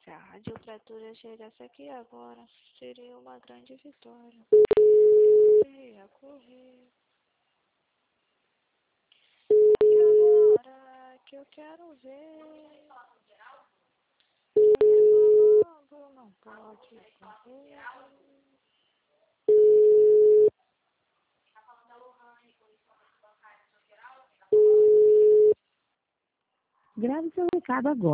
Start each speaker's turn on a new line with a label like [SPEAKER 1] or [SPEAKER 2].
[SPEAKER 1] Se a radiotratura chegasse aqui agora, seria uma grande vitória. Ia correr. E agora que eu quero ver, logo não pode correr.
[SPEAKER 2] Grave seu recado agora.